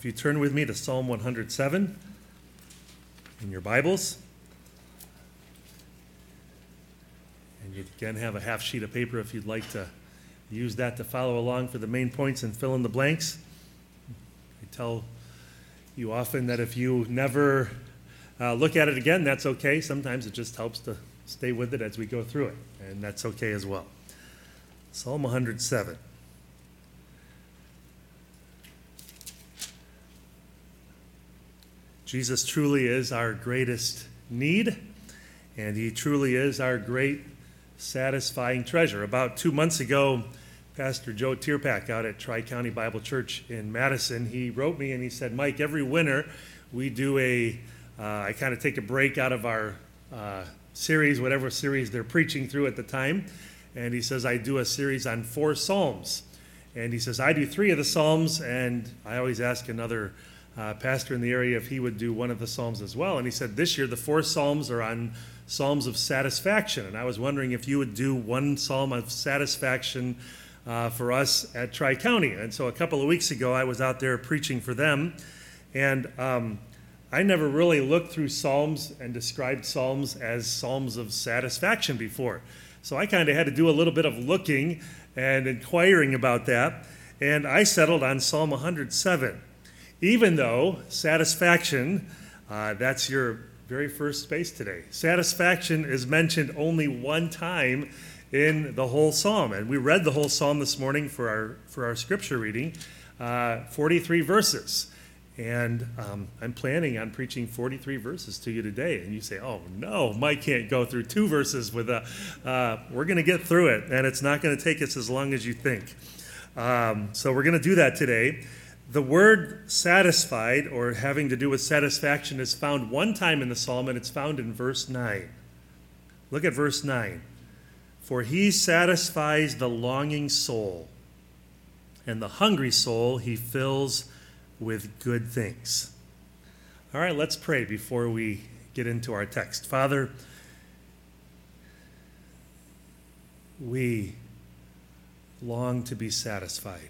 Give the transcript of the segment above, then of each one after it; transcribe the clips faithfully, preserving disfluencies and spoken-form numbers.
if you turn with me to Psalm one hundred seven in your Bibles, and you again have a half sheet of paper if you'd like to use that to follow along for the main points and fill in the blanks. I tell you often that if you never uh, look at it again, that's okay. Sometimes it just helps to stay with it as we go through it, and that's okay as well. Psalm one hundred seven. Jesus truly is our greatest need, and he truly is our great satisfying treasure. About two months ago, Pastor Joe Tierpak out at Tri-County Bible Church in Madison, he wrote me and he said, Mike, every winter we do a, uh, I kind of take a break out of our uh, series, whatever series they're preaching through at the time, and he says, I do a series on four Psalms. And he says, I do three of the Psalms, and I always ask another Uh, pastor in the area if he would do one of the Psalms as well. And he said this year the four Psalms are on Psalms of satisfaction. And I was wondering if you would do one Psalm of satisfaction uh, for us at Tri-County. And so a couple of weeks ago I was out there preaching for them. And um, I never really looked through Psalms and described Psalms as Psalms of satisfaction before. So I kind of had to do a little bit of looking and inquiring about that. And I settled on Psalm one hundred seven. Even though satisfaction, uh, that's your very first space today. Satisfaction is mentioned only one time in the whole psalm. And we read the whole psalm this morning for our for our scripture reading, uh, forty-three verses. And um, I'm planning on preaching forty-three verses to you today. And you say, oh, no, Mike can't go through two verses with a, uh, we're going to get through it. And it's not going to take us as long as you think. Um, so we're going to do that today. The word satisfied, or having to do with satisfaction, is found one time in the psalm, and it's found in verse nine. Look at verse nine. For he satisfies the longing soul, and the hungry soul he fills with good things. All right, let's pray before we get into our text. Father, we long to be satisfied.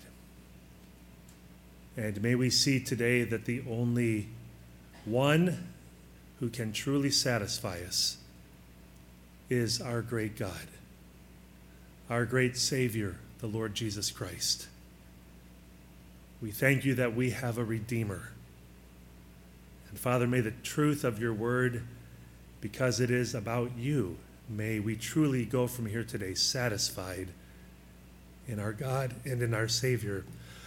And may we see today that the only one who can truly satisfy us is our great God, our great Savior, the Lord Jesus Christ. We thank you that we have a Redeemer. And Father, may the truth of your word, because it is about you, may we truly go from here today satisfied in our God and in our Savior,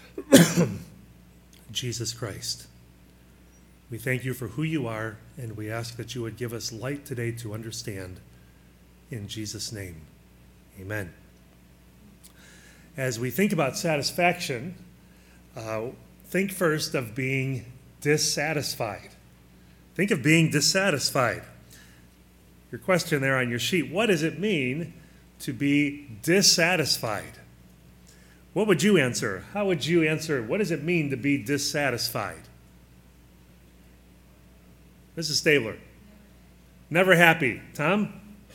Jesus Christ. We thank you for who you are, and we ask that you would give us light today to understand. In Jesus' name, amen. As we think about satisfaction, uh, think first of being dissatisfied. Think of being dissatisfied. Your question there on your sheet, what does it mean to be dissatisfied? What would you answer? How would you answer? What does it mean to be dissatisfied? Missus Stabler. Never happy. Tom?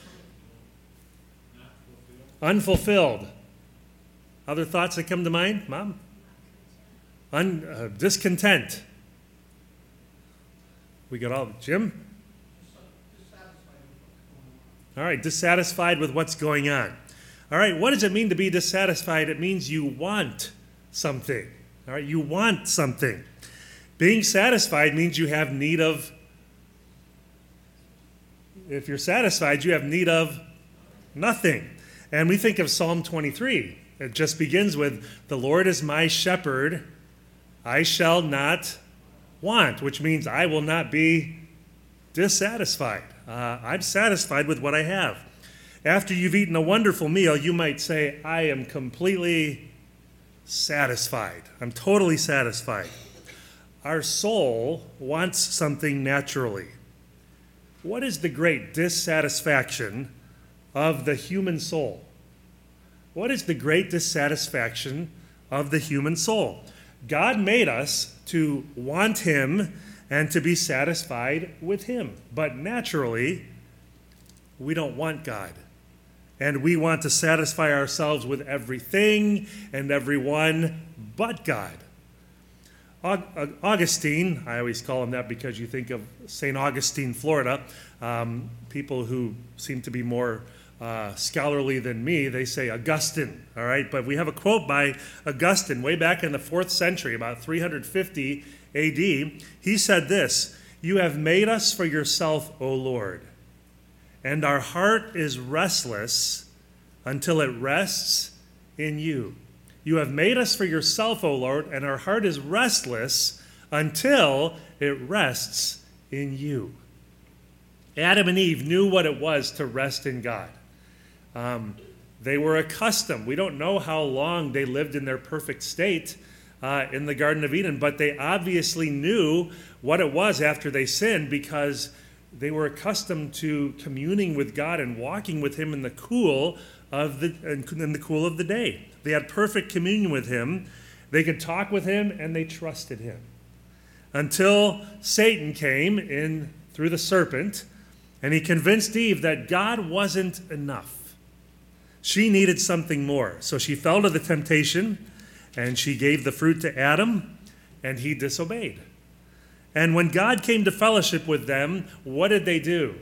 Unfulfilled. Other thoughts that come to mind? Mom? Un, uh, discontent. We got all. Jim? All right, dissatisfied with what's going on. All right, what does it mean to be dissatisfied? It means you want something. All right, you want something. Being satisfied means you have need of, if you're satisfied, you have need of nothing. And we think of Psalm twenty-three. It just begins with, the Lord is my shepherd, I shall not want, which means I will not be dissatisfied. Uh, I'm satisfied with what I have. After you've eaten a wonderful meal, you might say, I am completely satisfied. I'm totally satisfied. Our soul wants something naturally. What is the great dissatisfaction of the human soul? What is the great dissatisfaction of the human soul? God made us to want him and to be satisfied with him. But naturally, we don't want God. And we want to satisfy ourselves with everything and everyone but God. Augustine, I always call him that because you think of Saint Augustine, Florida. Um, people who seem to be more uh, scholarly than me, they say Augustine, all right? But we have a quote by Augustine way back in the fourth century, about three hundred fifty A D. He said this, "You have made us for yourself, O Lord, and our heart is restless until it rests in you." You have made us for yourself, O Lord, and our heart is restless until it rests in you. Adam and Eve knew what it was to rest in God. Um, they were accustomed. We don't know how long they lived in their perfect state uh, in the Garden of Eden, but they obviously knew what it was after they sinned because they were accustomed to communing with God and walking with Him in the cool of the in the cool of the day. They had perfect communion with Him. They could talk with Him, and they trusted Him. Until Satan came in through the serpent, and he convinced Eve that God wasn't enough. She needed something more. So she fell to the temptation, and she gave the fruit to Adam, and he disobeyed. And when God came to fellowship with them, what did they do?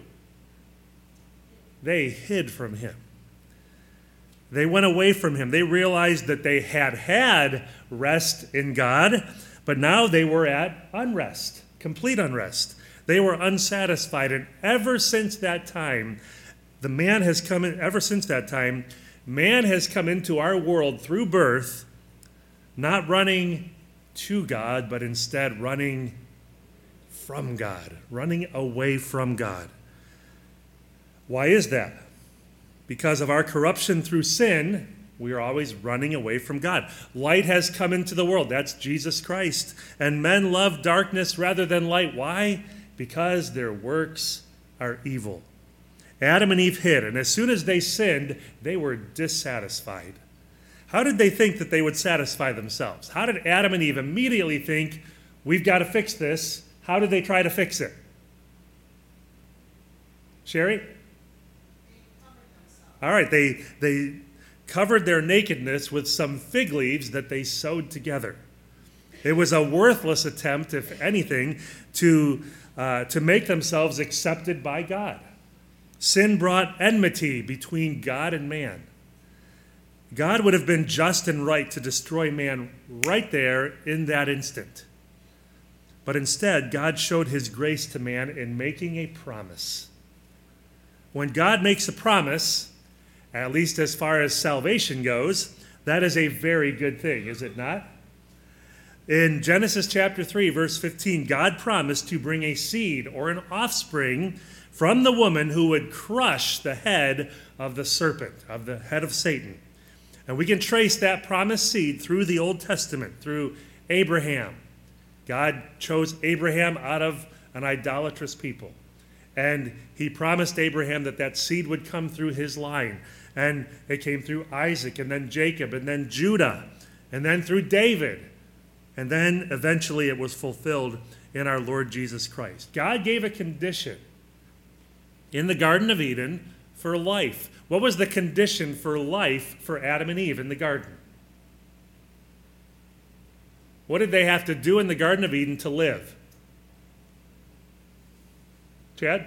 They hid from Him. They went away from Him. They realized that they had had rest in God, but now they were at unrest, complete unrest. They were unsatisfied, and ever since that time, the man has come in, ever since that time, man has come into our world through birth, not running to God, but instead running from God, running away from God. Why is that? Because of our corruption through sin, we are always running away from God. Light has come into the world. That's Jesus Christ. And men love darkness rather than light. Why? Because their works are evil. Adam and Eve hid, and as soon as they sinned, they were dissatisfied. How did they think that they would satisfy themselves? How did Adam and Eve immediately think, we've got to fix this? How did they try to fix it? Sherry? All right, they they covered their nakedness with some fig leaves that they sewed together. It was a worthless attempt, if anything, to, uh, to make themselves accepted by God. Sin brought enmity between God and man. God would have been just and right to destroy man right there in that instant. But instead, God showed His grace to man in making a promise. When God makes a promise, at least as far as salvation goes, that is a very good thing, is it not? In Genesis chapter three, verse fifteen, God promised to bring a seed or an offspring from the woman who would crush the head of the serpent, of the head of Satan. And we can trace that promised seed through the Old Testament, through Abraham. God chose Abraham out of an idolatrous people. And He promised Abraham that that seed would come through his line. And it came through Isaac, and then Jacob, and then Judah, and then through David. And then eventually it was fulfilled in our Lord Jesus Christ. God gave a condition in the Garden of Eden for life. What was the condition for life for Adam and Eve in the garden? What did they have to do in the Garden of Eden to live? Chad?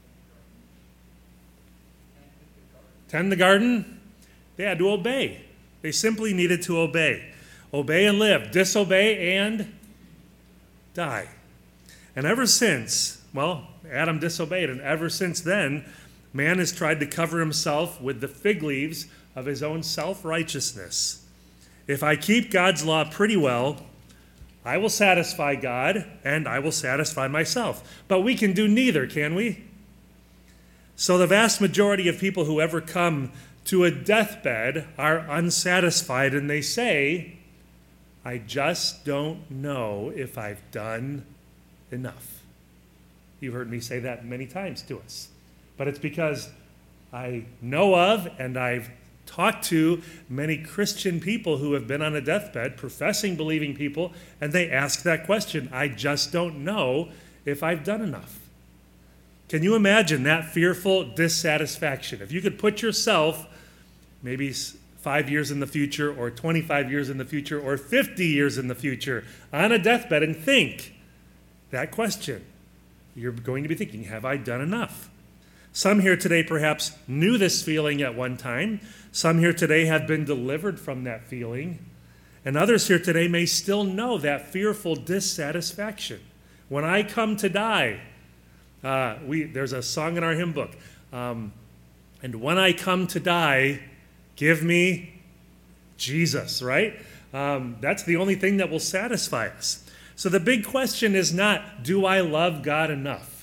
Tend the garden? They had to obey. They simply needed to obey. Obey and live. Disobey and die. And ever since, well, Adam disobeyed, and ever since then, man has tried to cover himself with the fig leaves of his own self-righteousness. If I keep God's law pretty well, I will satisfy God, and I will satisfy myself. But we can do neither, can we? So the vast majority of people who ever come to a deathbed are unsatisfied, and they say, I just don't know if I've done enough. You've heard me say that many times to us. But it's because I know of and I've talked to many Christian people who have been on a deathbed, professing, believing people, and they ask that question, I just don't know if I've done enough. Can you imagine that fearful dissatisfaction? If you could put yourself maybe five years in the future or twenty-five years in the future or fifty years in the future on a deathbed and think that question. You're going to be thinking, have I done enough? Some here today perhaps knew this feeling at one time. Some here today have been delivered from that feeling. And others here today may still know that fearful dissatisfaction. When I come to die, uh, we there's a song in our hymn book. Um, and when I come to die, give me Jesus, right? Um, that's the only thing that will satisfy us. So the big question is not, do I love God enough?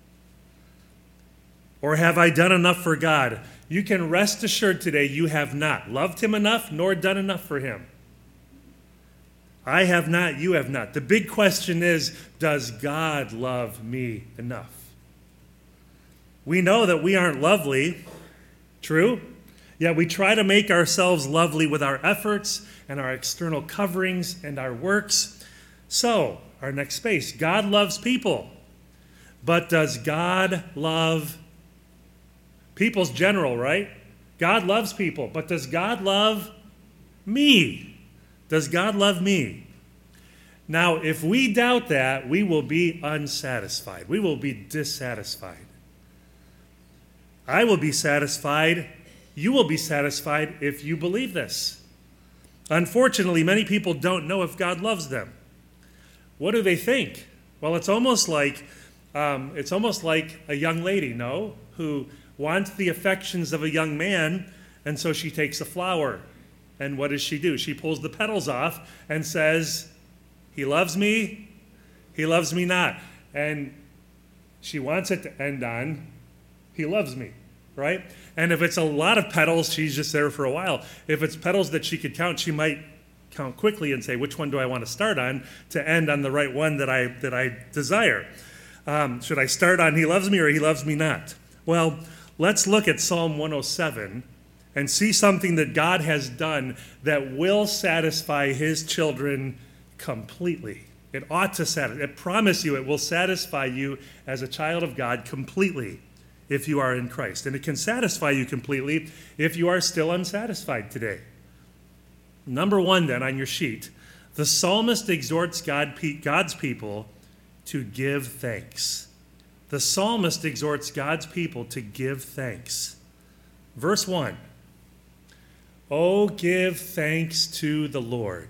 Or have I done enough for God? You can rest assured today you have not loved him enough nor done enough for him. I have not, you have not. The big question is, does God love me enough? We know that we aren't lovely, true? Yet we try to make ourselves lovely with our efforts and our external coverings and our works. So, our next space, God loves people. But does God love people's general, right? God loves people. But does God love me? Does God love me? Now, if we doubt that, we will be unsatisfied. We will be dissatisfied. I will be satisfied. You will be satisfied if you believe this. Unfortunately, many people don't know if God loves them. What do they think? Well, it's almost like um, it's almost like a young lady, no, who wants the affections of a young man, and so she takes a flower. And what does she do? She pulls the petals off and says, he loves me, he loves me not. And she wants it to end on, he loves me, right? And if it's a lot of petals, she's just there for a while. If it's petals that she could count, she might count quickly and say, which one do I want to start on to end on the right one that I that I desire? Um, should I start on he loves me or he loves me not? Well, let's look at Psalm one oh seven and see something that God has done that will satisfy his children completely. It ought to satisfy. I promise you it will satisfy you as a child of God completely if you are in Christ. And it can satisfy you completely if you are still unsatisfied today. Number one, then, on your sheet, the psalmist exhorts God, God's people to give thanks. The psalmist exhorts God's people to give thanks. Verse one, "Oh, give thanks to the Lord,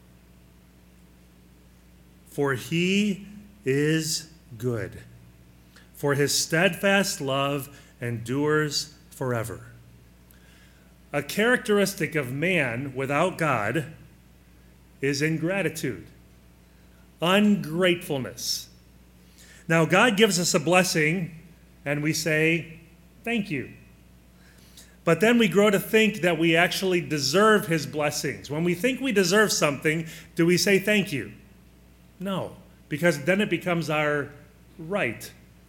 for he is good, for his steadfast love endures forever." A characteristic of man without God is ingratitude, ungratefulness. Now, God gives us a blessing, and we say, thank you. But then we grow to think that we actually deserve his blessings. When we think we deserve something, do we say thank you? No, because then it becomes our right.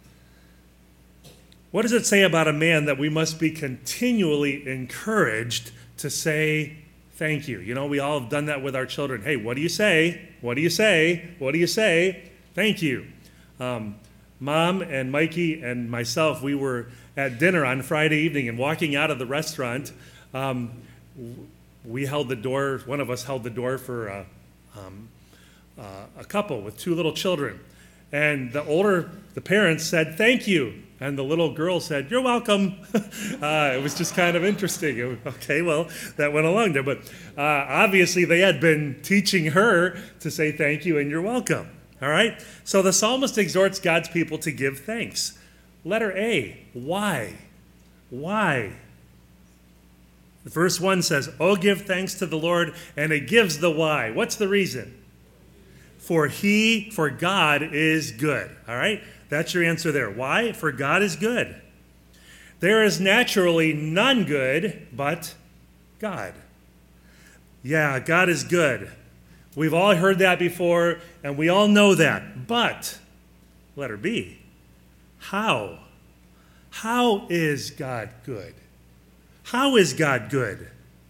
What does it say about a man that we must be continually encouraged to say thank you? You know, we all have done that with our children. Hey, what do you say? What do you say? What do you say? Thank you. Um, Mom and Mikey and myself, we were at dinner on Friday evening, and walking out of the restaurant, um, we held the door, one of us held the door for a, um, uh, a couple with two little children. And the older, the parents said, thank you. And the little girl said, you're welcome. uh, it was just kind of interesting. It was, okay, well, that went along there. But uh, obviously they had been teaching her to say thank you and you're welcome. All right? So the psalmist exhorts God's people to give thanks. Letter A, why? Why? Verse one says, oh, give thanks to the Lord, and it gives the why. What's the reason? For he, for God is good. All right? That's your answer there. Why? For God is good. There is naturally none good but God. Yeah, God is good. We've all heard that before, and we all know that. But, letter B, how? How is God good? How is God good?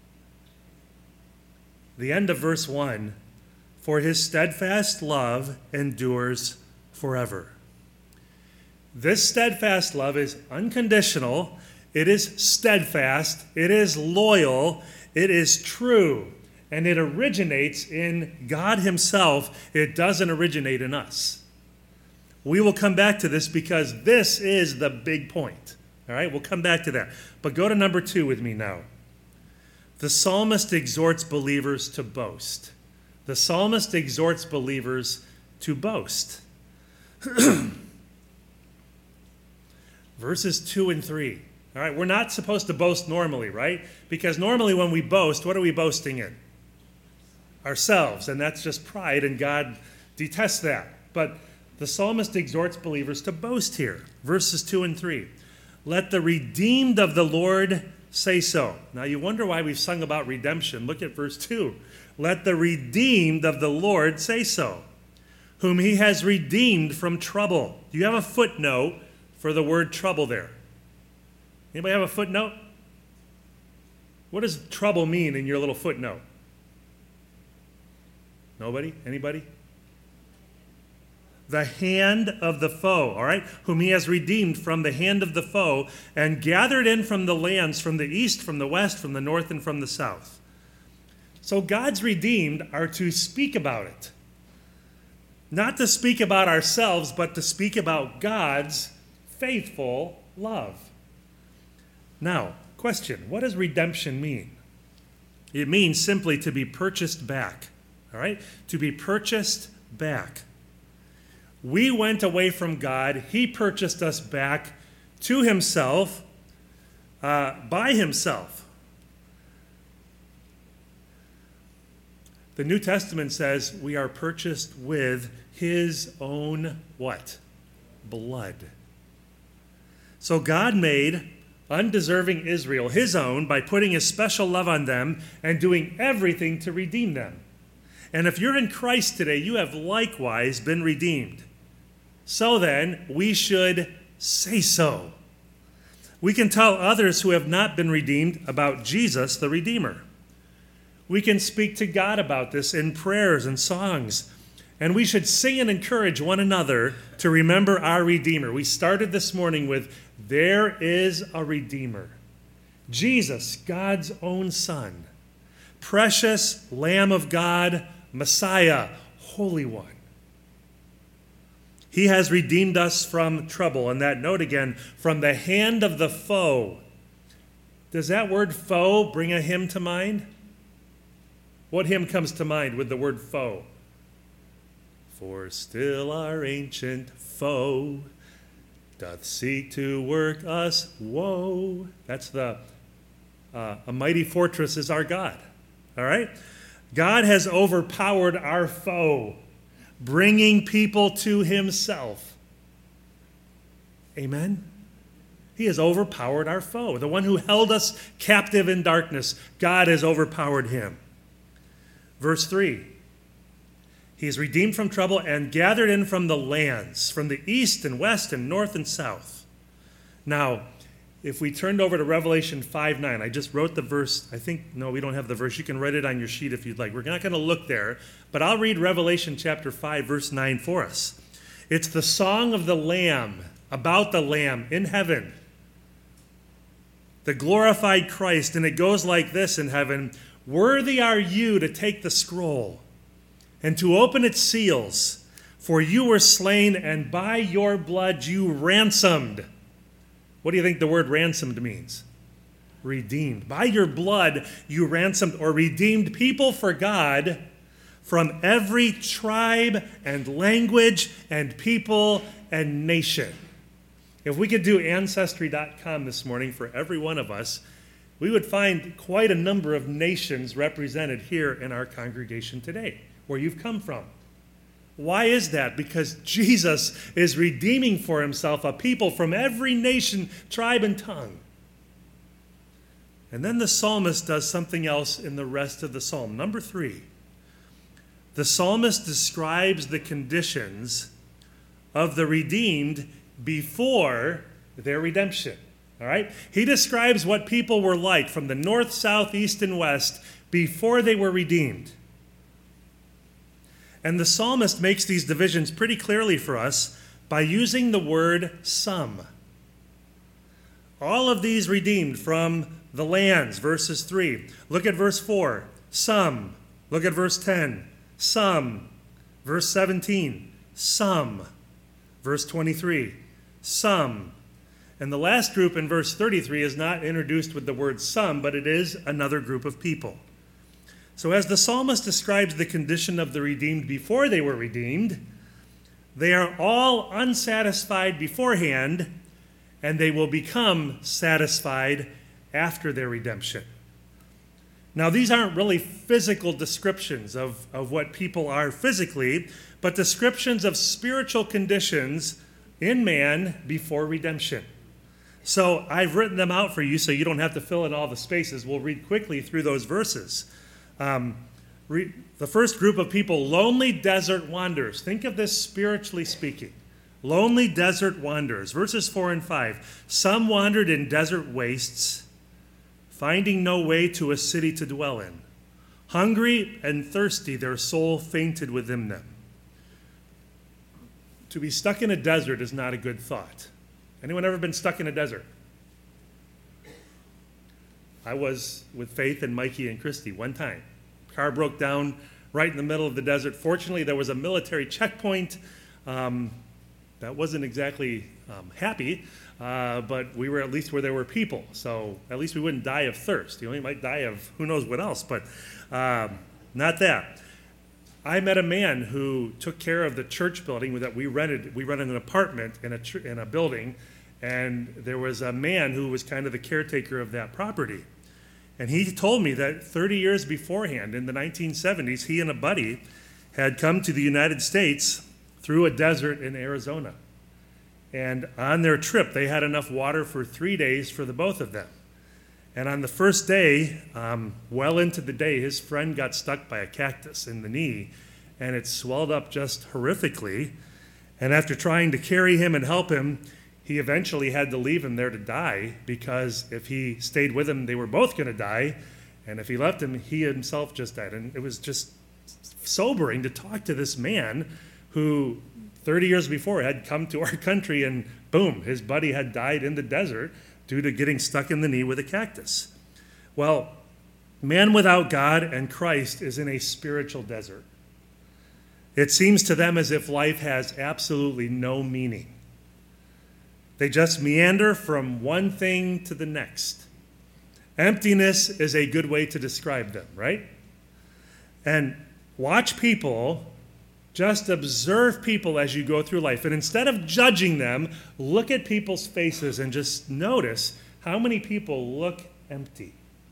The end of verse one, for his steadfast love endures forever. This steadfast love is unconditional, it is steadfast, it is loyal, It is true, and it originates in God himself. It doesn't originate in us. We will come back to this because this is the big point. All right, we'll come back to that. But go to number two with me now. The psalmist exhorts believers to boast. The psalmist exhorts believers to boast. Verses two and three. All right, we're not supposed to boast normally, right? Because normally when we boast, what are we boasting in? Ourselves, and that's just pride, and God detests that. But the psalmist exhorts believers to boast here. Verses two and three. Let the redeemed of the Lord say so. Now you wonder why we've sung about redemption. Look at verse two. Let the redeemed of the Lord say so, whom he has redeemed from trouble. Do you have a footnote for the word trouble there? Anybody have a footnote? What does trouble mean in your little footnote? Nobody? Anybody? The hand of the foe, all right? Whom he has redeemed from the hand of the foe and gathered in from the lands, from the east, from the west, from the north, and from the south. So God's redeemed are to speak about it. Not to speak about ourselves, but to speak about God's faithful love. Now, question, what does redemption mean? It means simply to be purchased back, all right? To be purchased back. We went away from God. He purchased us back to himself, uh, by himself. The New Testament says we are purchased with his own what? Blood. So God made undeserving Israel his own by putting his special love on them and doing everything to redeem them. And if you're in Christ today, you have likewise been redeemed. So then, we should say so. We can tell others who have not been redeemed about Jesus, the Redeemer. We can speak to God about this in prayers and songs. And we should sing and encourage one another to remember our Redeemer. We started this morning with, there is a Redeemer. Jesus, God's own Son. Precious Lamb of God, Messiah, Holy One. He has redeemed us from trouble. And that note again, from the hand of the foe. Does that word foe bring a hymn to mind? What hymn comes to mind with the word foe? For still our ancient foe doth seek to work us woe. That's the, uh, a mighty fortress is our God. All right? God has overpowered our foe, bringing people to himself. Amen? He has overpowered our foe. The one who held us captive in darkness, God has overpowered him. Verse three. He is redeemed from trouble and gathered in from the lands, from the east and west and north and south. Now, if we turned over to Revelation five nine, I just wrote the verse. I think, no, we don't have the verse. You can write it on your sheet if you'd like. We're not going to look there, but I'll read Revelation chapter five, verse nine for us. It's the song of the Lamb, about the Lamb in heaven. The glorified Christ, and it goes like this in heaven. Worthy are you to take the scroll and to open its seals, for you were slain, and by your blood you ransomed. What do you think the word ransomed means? Redeemed. By your blood you ransomed or redeemed people for God from every tribe and language and people and nation. If we could do Ancestry dot com this morning for every one of us, we would find quite a number of nations represented here in our congregation today, where you've come from. Why is that? Because Jesus is redeeming for himself a people from every nation, tribe, and tongue. And then the psalmist does something else in the rest of the psalm. Number three, the psalmist describes the conditions of the redeemed before their redemption. All right? He describes what people were like from the north, south, east, and west before they were redeemed. And the psalmist makes these divisions pretty clearly for us by using the word some. All of these redeemed from the lands, verses three. Look at verse four, some. Look at verse ten, some. Verse seventeen, some. Verse twenty-three, some. And the last group in verse thirty-three is not introduced with the word some, but it is another group of people. So as the psalmist describes the condition of the redeemed before they were redeemed, they are all unsatisfied beforehand, and they will become satisfied after their redemption. Now, these aren't really physical descriptions of, of what people are physically, but descriptions of spiritual conditions in man before redemption. So I've written them out for you so you don't have to fill in all the spaces. We'll read quickly through those verses. Um, re- the first group of people, lonely desert wanderers. Think of this spiritually speaking. Lonely desert wanderers. Verses four and five. Some wandered in desert wastes, finding no way to a city to dwell in. Hungry and thirsty, their soul fainted within them. To be stuck in a desert is not a good thought. Anyone ever been stuck in a desert? I was with Faith and Mikey and Christy one time. Car broke down right in the middle of the desert. Fortunately, there was a military checkpoint. Um, that wasn't exactly um, happy, uh, but we were at least where there were people. So at least we wouldn't die of thirst. You know, you might die of who knows what else, but um, not that. I met a man who took care of the church building that we rented. We rented an apartment in a ch- in a building, and there was a man who was kind of the caretaker of that property. And he told me that thirty years beforehand, in the nineteen seventies, he and a buddy had come to the United States through a desert in Arizona. And on their trip, they had enough water for three days for the both of them. And on the first day, um, well into the day, his friend got stuck by a cactus in the knee, and it swelled up just horrifically. And after trying to carry him and help him, he eventually had to leave him there to die, because if he stayed with him, they were both going to die. And if he left him, he himself just died. And it was just sobering to talk to this man who thirty years before had come to our country, and boom, his buddy had died in the desert due to getting stuck in the knee with a cactus. Well, man without God and Christ is in a spiritual desert. It seems to them as if life has absolutely no meaning. They just meander from one thing to the next. Emptiness is a good way to describe them, right? And watch people, just observe people as you go through life. And instead of judging them, look at people's faces and just notice how many people look empty.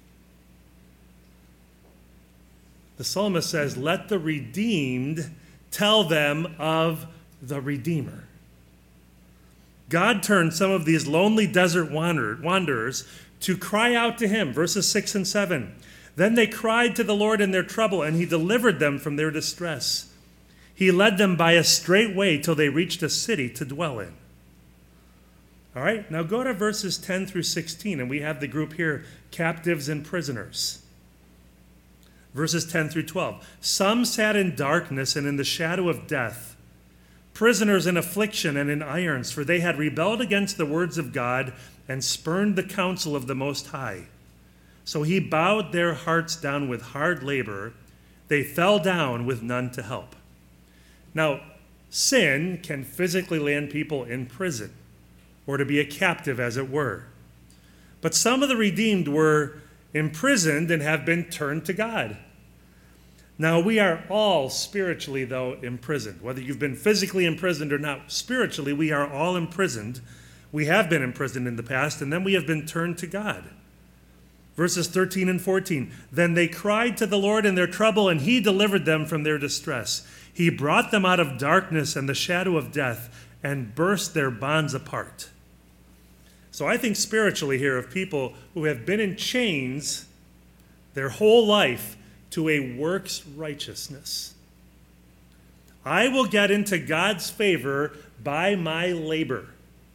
The psalmist says, let the redeemed tell them of the Redeemer. God turned some of these lonely desert wanderers to cry out to him. Verses six and seven. Then they cried to the Lord in their trouble, and he delivered them from their distress. He led them by a straight way till they reached a city to dwell in. All right, now go to verses ten through sixteen, and we have the group here, captives and prisoners. Verses ten through twelve. Some sat in darkness and in the shadow of death, prisoners in affliction and in irons, for they had rebelled against the words of God and spurned the counsel of the Most High. So he bowed their hearts down with hard labor. They fell down with none to help. Now, sin can physically land people in prison, or to be a captive, as it were. But some of the redeemed were imprisoned and have been turned to God. Now, we are all spiritually, though, imprisoned. Whether you've been physically imprisoned or not, spiritually, we are all imprisoned. We have been imprisoned in the past, and then we have been turned to God. Verses thirteen and fourteen. Then they cried to the Lord in their trouble, and he delivered them from their distress. He brought them out of darkness and the shadow of death and burst their bonds apart. So I think spiritually here of people who have been in chains their whole life to a works righteousness. I will get into God's favor by my labor,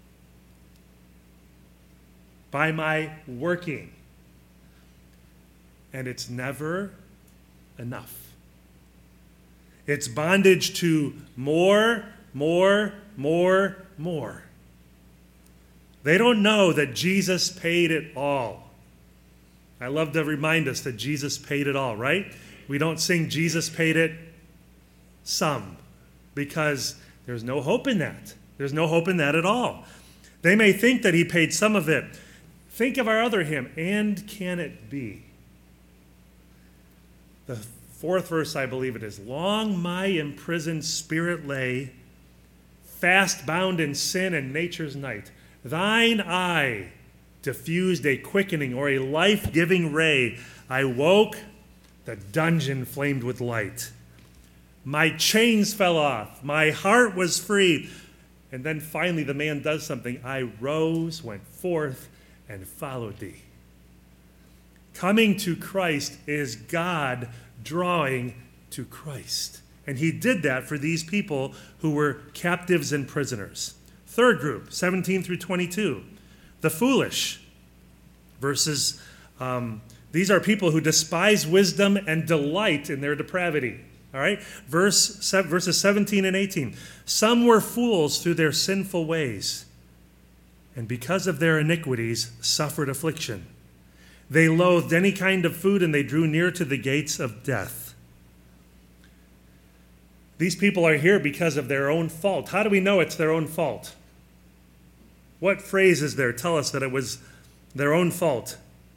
by my working. And it's never enough. It's bondage to more, more, more, more. They don't know that Jesus paid it all. I love to remind us that Jesus paid it all, right? We don't sing Jesus paid it some, because there's no hope in that. There's no hope in that at all. They may think that he paid some of it. Think of our other hymn, And Can It Be? The fourth verse, I believe it is. Long my imprisoned spirit lay, fast bound in sin and nature's night. Thine eye diffused a quickening or a life-giving ray. I woke, the dungeon flamed with light. My chains fell off. My heart was free. And then finally the man does something. I rose, went forth, and followed thee. Coming to Christ is God drawing to Christ. And he did that for these people who were captives and prisoners. Third group, seventeen through twenty-two. The foolish. Verses, um, these are people who despise wisdom and delight in their depravity. All right, Verse, verses seventeen and eighteen. Some were fools through their sinful ways, and because of their iniquities suffered affliction. They loathed any kind of food, and they drew near to the gates of death. These people are here because of their own fault. How do we know it's their own fault? What phrases there tell us that it was their own fault?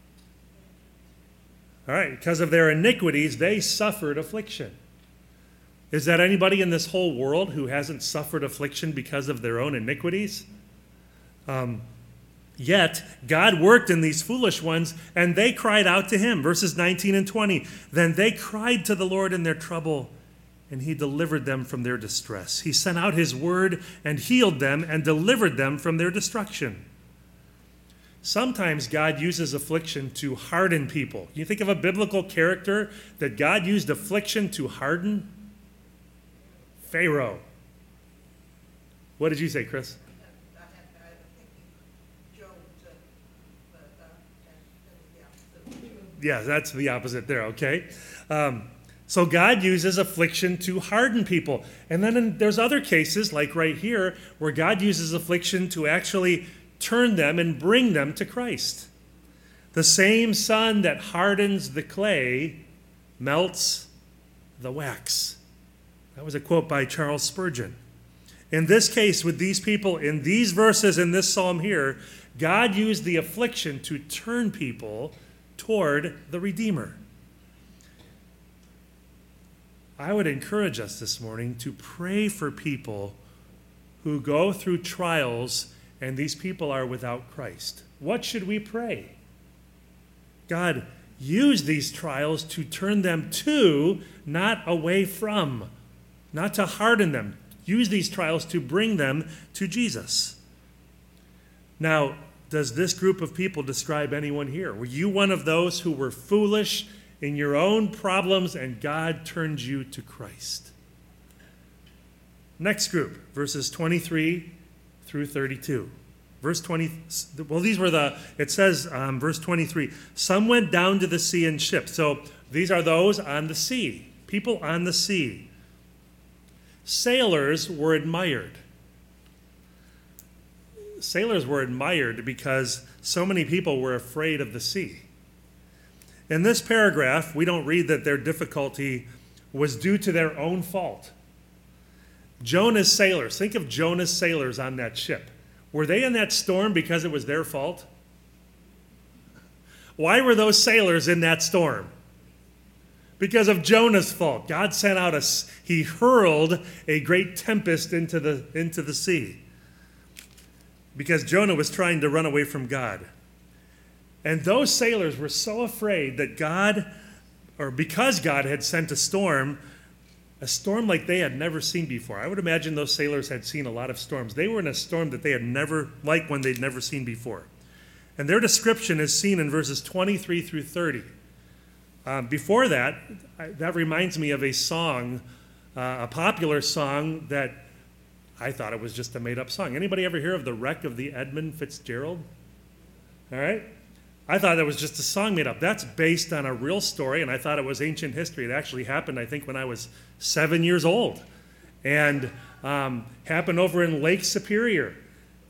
All right, because of their iniquities, they suffered affliction. Is that anybody in this whole world who hasn't suffered affliction because of their own iniquities? Um, yet, God worked in these foolish ones, and they cried out to him. Verses nineteen and twenty. Then they cried to the Lord in their trouble, and he delivered them from their distress. He sent out his word and healed them and delivered them from their destruction. Sometimes God uses affliction to harden people. You think of a biblical character that God used affliction to harden? Pharaoh. What did you say, Chris? Yeah, that's the opposite there, okay? Um, so God uses affliction to harden people. And then in, there's other cases, like right here, where God uses affliction to actually turn them and bring them to Christ. The same sun that hardens the clay melts the wax. That was a quote by Charles Spurgeon. In this case, with these people, in these verses in this psalm here, God used the affliction to turn people toward the Redeemer. I would encourage us this morning to pray for people who go through trials and these people are without Christ. What should we pray? God, use these trials to turn them to, not away from, not to harden them. Use these trials to bring them to Jesus. Now, does this group of people describe anyone here? Were you one of those who were foolish in your own problems and God turned you to Christ? Next group, verses twenty-three through thirty-two. Verse twenty, well, these were the, it says, um, verse twenty-three, some went down to the sea in ships. So these are those on the sea, people on the sea. Sailors were admired. Sailors were admired because so many people were afraid of the sea. In this paragraph, we don't read that their difficulty was due to their own fault. Jonah's sailors, think of Jonah's sailors on that ship. Were they in that storm because it was their fault? Why were those sailors in that storm? Because of Jonah's fault. God sent out a, he hurled a great tempest into the, into the sea. Because Jonah was trying to run away from God. And those sailors were so afraid that God, or because God had sent a storm, a storm like they had never seen before. I would imagine those sailors had seen a lot of storms. They were in a storm that they had never, like one they'd never seen before. And their description is seen in verses twenty-three through thirty. Um, before that, I, that reminds me of a song, uh, a popular song that I thought it was just a made-up song. Anybody ever hear of The Wreck of the Edmund Fitzgerald? All right? I thought that was just a song made up. That's based on a real story, and I thought it was ancient history. It actually happened, I think, when I was seven years old, and um, happened over in Lake Superior.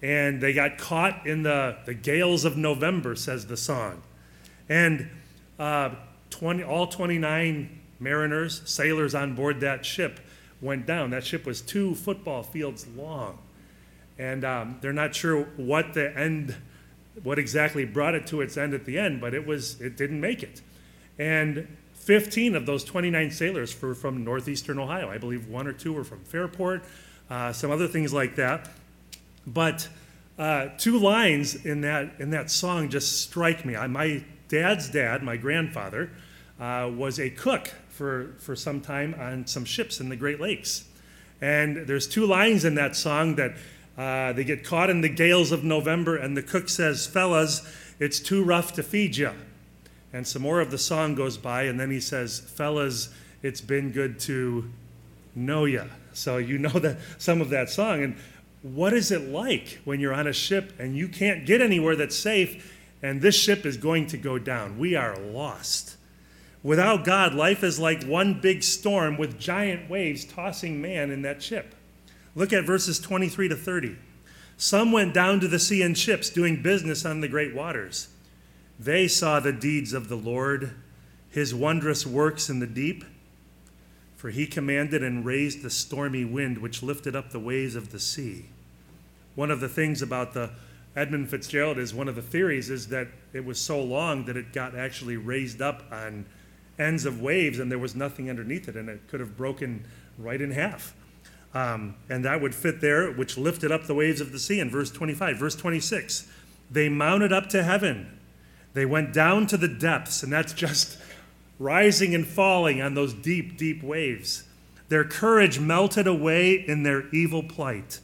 and they got caught in the, the gales of November, says the song. And uh, twenty, all twenty-nine mariners, sailors on board that ship went down. That ship was two football fields long. And um, they're not sure what the end, what exactly brought it to its end at the end, but it was it didn't make it. And fifteen of those twenty-nine sailors were from northeastern Ohio. I believe one or two were from Fairport, uh, some other things like that. But uh, two lines in that in that song just strike me. I, my dad's dad, my grandfather, uh, was a cook for, for some time on some ships in the Great Lakes. And there's two lines in that song that uh, they get caught in the gales of November, and the cook says, "Fellas, it's too rough to feed ya." And some more of the song goes by, and then he says, "Fellas, it's been good to know ya." So you know that some of that song. And what is it like when you're on a ship and you can't get anywhere that's safe, and this ship is going to go down? We are lost. Without God, life is like one big storm with giant waves tossing man in that ship. Look at verses twenty-three to thirty. Some went down to the sea in ships, doing business on the great waters. They saw the deeds of the Lord, his wondrous works in the deep. For he commanded and raised the stormy wind, which lifted up the waves of the sea. One of the things about the Edmund Fitzgerald is one of the theories is that it was so long that it got actually raised up on ends of waves, and there was nothing underneath it, and it could have broken right in half. Um, and that would fit there, which lifted up the waves of the sea in verse twenty-five. Verse twenty-six, they mounted up to heaven. They went down to the depths, and that's just rising and falling on those deep, deep waves. Their courage melted away in their evil plight.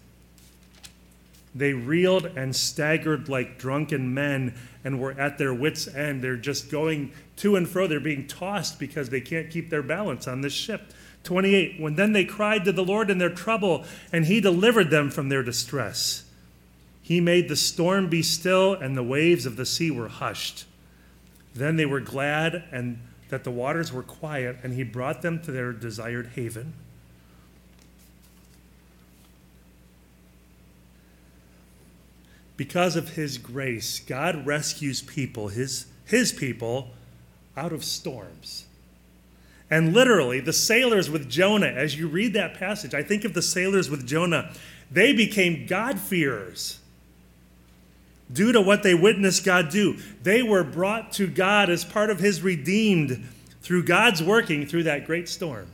They reeled and staggered like drunken men and were at their wits' end. They're just going to and fro. They're being tossed because they can't keep their balance on this ship. twenty-eight, when then they cried to the Lord in their trouble, and he delivered them from their distress. He made the storm be still, and the waves of the sea were hushed. Then they were glad and that the waters were quiet, and he brought them to their desired haven. Because of his grace, God rescues people, his, his people, out of storms. And literally, the sailors with Jonah, as you read that passage, I think of the sailors with Jonah, they became God-fearers. Due to what they witnessed God do, they were brought to God as part of his redeemed through God's working through that great storm.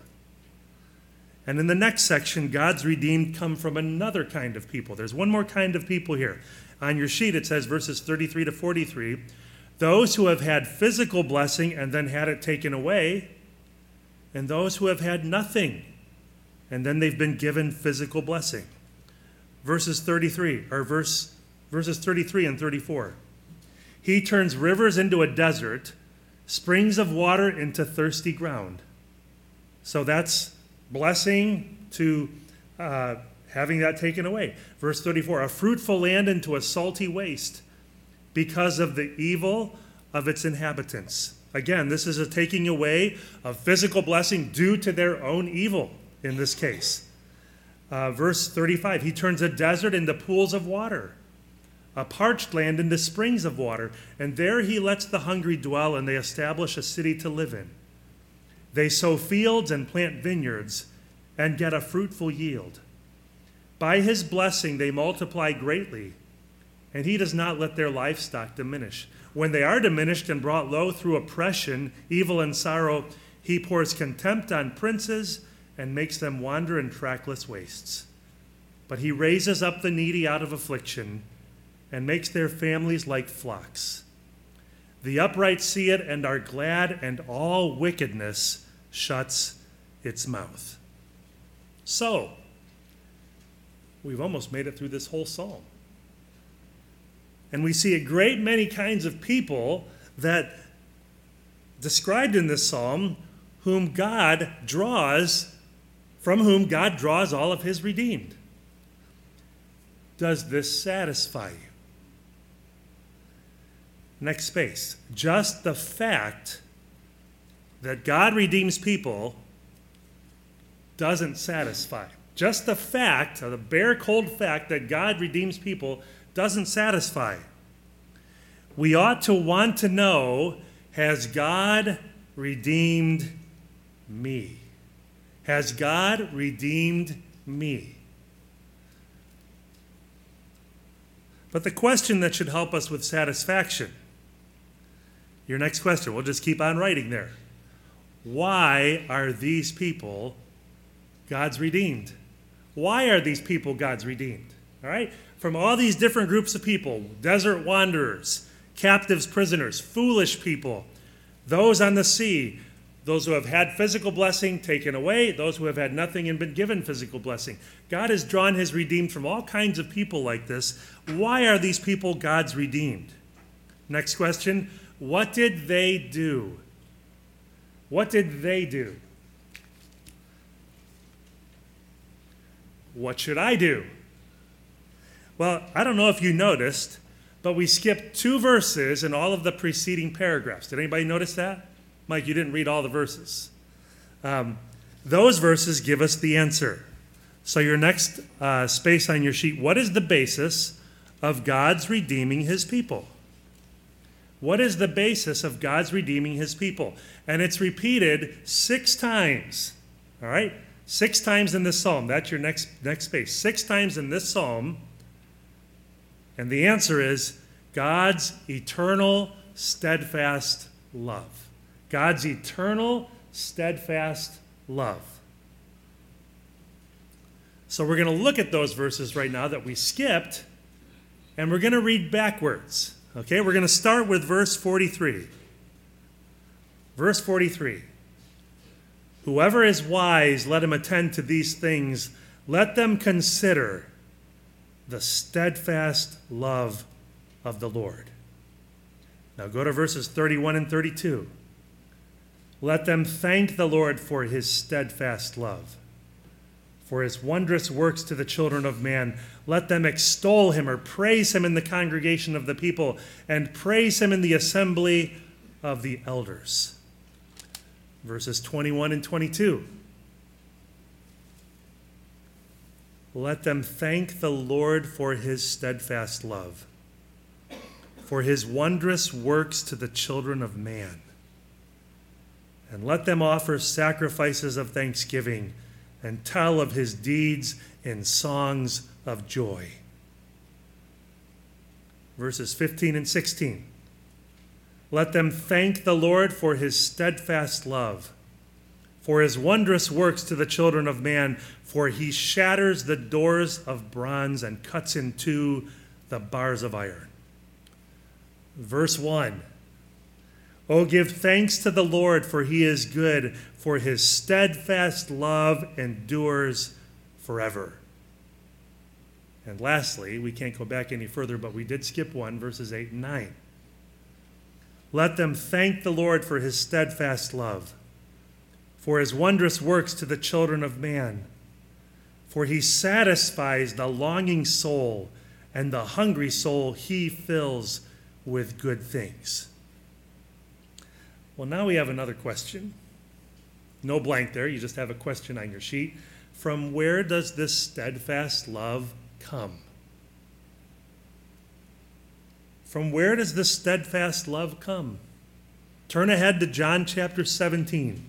And in the next section, God's redeemed come from another kind of people. There's one more kind of people here. On your sheet, it says verses thirty-three to forty-three, those who have had physical blessing and then had it taken away, and those who have had nothing, and then they've been given physical blessing. Verses thirty-three, or verse Verses thirty-three and thirty-four. He turns rivers into a desert, springs of water into thirsty ground. So that's blessing to uh, having that taken away. Verse thirty-four, a fruitful land into a salty waste because of the evil of its inhabitants. Again, this is a taking away of physical blessing due to their own evil in this case. Uh, verse thirty-five, he turns a desert into pools of water, a parched land into springs of water, and there he lets the hungry dwell, and they establish a city to live in. They sow fields and plant vineyards and get a fruitful yield. By his blessing they multiply greatly, and he does not let their livestock diminish. When they are diminished and brought low through oppression, evil, and sorrow, he pours contempt on princes and makes them wander in trackless wastes. But he raises up the needy out of affliction and makes their families like flocks. The upright see it and are glad, and all wickedness shuts its mouth. So, we've almost made it through this whole psalm. And we see a great many kinds of people that described in this psalm whom God draws, from whom God draws all of his redeemed. Does this satisfy you? Next space. Just the fact that God redeems people doesn't satisfy. Just the fact, or the bare cold fact that God redeems people doesn't satisfy. We ought to want to know, has God redeemed me? Has God redeemed me? But the question that should help us with satisfaction, your next question, we'll just keep on writing there. Why are these people God's redeemed? Why are these people God's redeemed? All right? From all these different groups of people, desert wanderers, captives, prisoners, foolish people, those on the sea, those who have had physical blessing taken away, those who have had nothing and been given physical blessing. God has drawn his redeemed from all kinds of people like this. Why are these people God's redeemed? Next question, what did they do? What did they do? What should I do? Well, I don't know if you noticed, but we skipped two verses in all of the preceding paragraphs. Did anybody notice that? Mike, you didn't read all the verses. Um, those verses give us the answer. So your next uh, space on your sheet, what is the basis of God's redeeming his people? What is the basis of God's redeeming his people? And it's repeated six times. All right? Six times in this psalm. That's your next, next space. Six times in this psalm. And the answer is God's eternal, steadfast love. God's eternal, steadfast love. So we're going to look at those verses right now that we skipped, and we're going to read backwards. Okay, we're going to start with verse forty-three. Verse forty-three. Whoever is wise, let him attend to these things. Let them consider the steadfast love of the Lord. Now go to verses thirty-one and thirty-two. Let them thank the Lord for his steadfast love, for his wondrous works to the children of man. Let them extol him or praise him in the congregation of the people, and praise him in the assembly of the elders. Verses twenty-one and twenty-two. Let them thank the Lord for his steadfast love, for his wondrous works to the children of man. And let them offer sacrifices of thanksgiving and tell of his deeds in songs of joy. Verses fifteen and sixteen. Let them thank the Lord for his steadfast love, for his wondrous works to the children of man, for he shatters the doors of bronze and cuts in two the bars of iron. Verse one. Oh, give thanks to the Lord, for he is good, for his steadfast love endures forever. And lastly, we can't go back any further, but we did skip one, verses eight and nine. Let them thank the Lord for his steadfast love, for his wondrous works to the children of man. For he satisfies the longing soul, and the hungry soul he fills with good things. Well, now we have another question. No blank there, you just have a question on your sheet. From where does this steadfast love come? From where does this steadfast love come? Turn ahead to John chapter seventeen.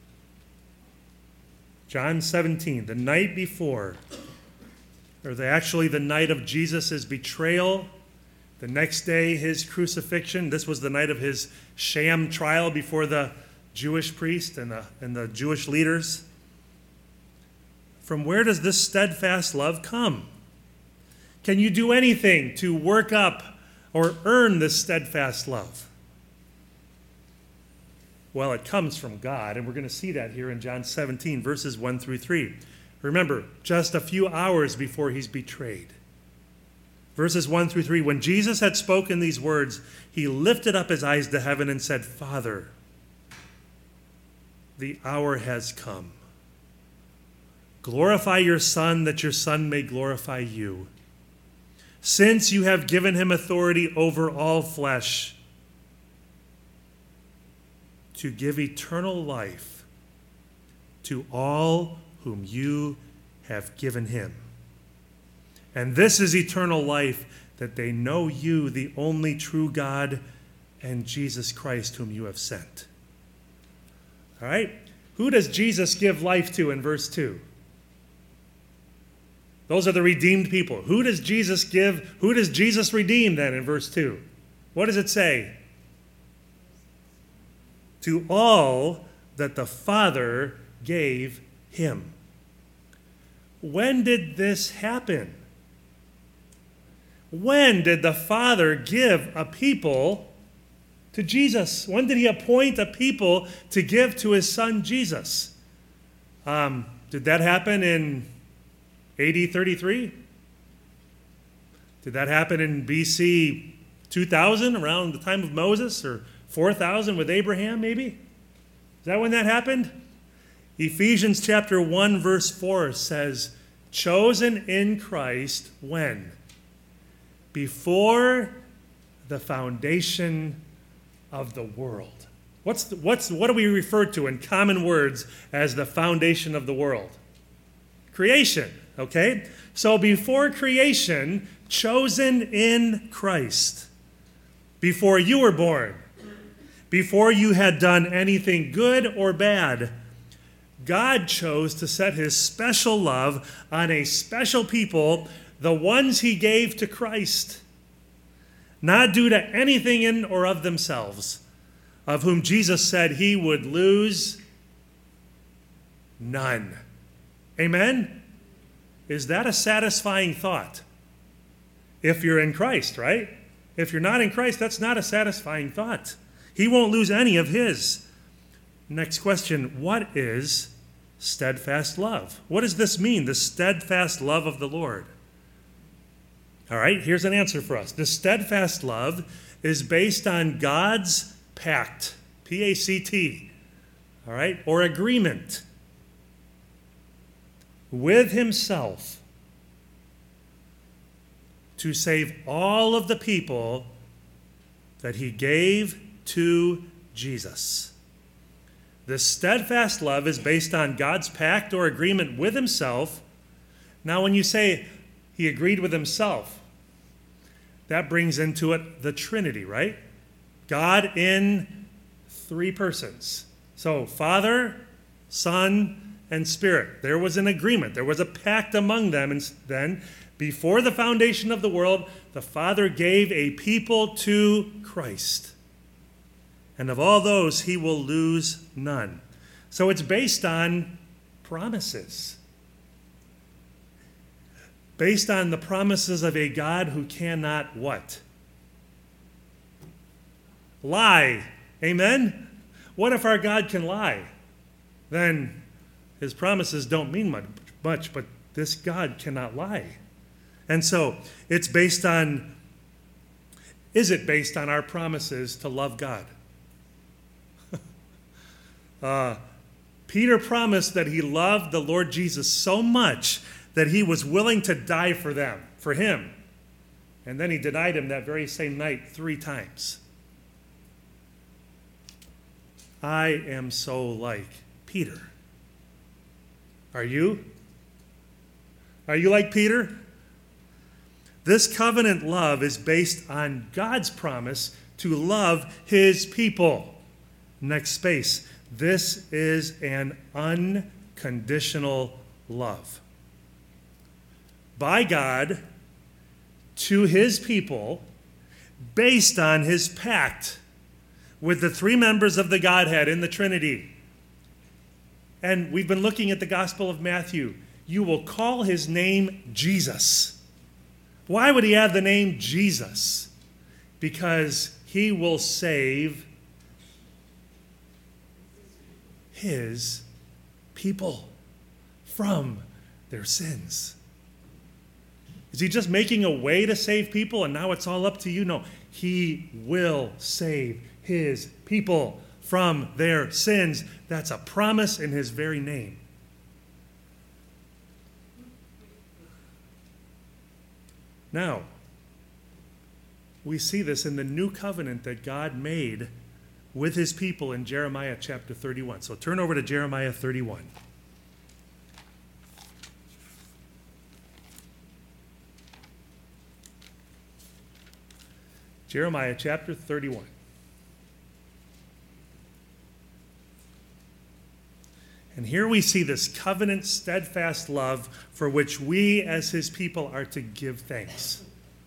John seventeen, the night before, or the, actually the night of Jesus' betrayal, the next day his crucifixion. This was the night of his sham trial before the Jewish priest and the, and the Jewish leaders. From where does this steadfast love come? Can you do anything to work up or earn this steadfast love? Well, it comes from God, and we're going to see that here in John seventeen, verses one through three. Remember, just a few hours before he's betrayed. Verses one through three, when Jesus had spoken these words, he lifted up his eyes to heaven and said, Father, the hour has come. Glorify your Son, that your Son may glorify you. Since you have given him authority over all flesh, to give eternal life to all whom you have given him. And this is eternal life, that they know you, the only true God, and Jesus Christ, whom you have sent. All right? Who does Jesus give life to in verse two? Those are the redeemed people. Who does Jesus give? Who does Jesus redeem then in verse two? What does it say? To all that the Father gave him. When did this happen? When did the Father give a people to Jesus? When did he appoint a people to give to his son Jesus? Um, did that happen in A D thirty-three? Did that happen in B C two thousand, around the time of Moses, or four thousand with Abraham maybe? Is that when that happened? Ephesians chapter one verse four says, chosen in Christ when? Before the foundation of the world. What's the, what's what do we refer to in common words as the foundation of the world? Creation, okay? So before creation, chosen in Christ. Before you were born, before you had done anything good or bad, God chose to set his special love on a special people, the ones he gave to Christ, not due to anything in or of themselves, of whom Jesus said he would lose none. Amen? Is that a satisfying thought? If you're in Christ, right? If you're not in Christ, that's not a satisfying thought. He won't lose any of his. Next question, what is steadfast love? What does this mean, the steadfast love of the Lord? All right, here's an answer for us. The steadfast love is based on God's pact, P A C T, all right, or agreement with himself to save all of the people that he gave to Jesus. This steadfast love is based on God's pact or agreement with himself. Now, when you say he agreed with himself, that brings into it the Trinity, right? God in three persons. So, Father, Son, and Spirit. There was an agreement. There was a pact among them. And then, before the foundation of the world, the Father gave a people to Christ. And of all those, he will lose none. So it's based on promises. Based on the promises of a God who cannot what? Lie. Amen? What if our God can lie? Then his promises don't mean much, but this God cannot lie. And so it's based on, is it based on our promises to love God? Uh, Peter promised that he loved the Lord Jesus so much that he was willing to die for them, for him. And then he denied him that very same night three times. I am so like Peter. Are you? Are you like Peter? This covenant love is based on God's promise to love his people. Next space. This is an unconditional love. By God to his people, based on his pact with the three members of the Godhead in the Trinity. And we've been looking at the Gospel of Matthew. You will call his name Jesus. Why would he have the name Jesus? Because he will save his people from their sins. Is he just making a way to save people and now it's all up to you? No, he will save his people from their sins. That's a promise in his very name. Now, we see this in the new covenant that God made with his people in Jeremiah chapter thirty-one. So turn over to Jeremiah thirty-one. Jeremiah chapter thirty-one. And here we see this covenant, steadfast love for which we as his people are to give thanks.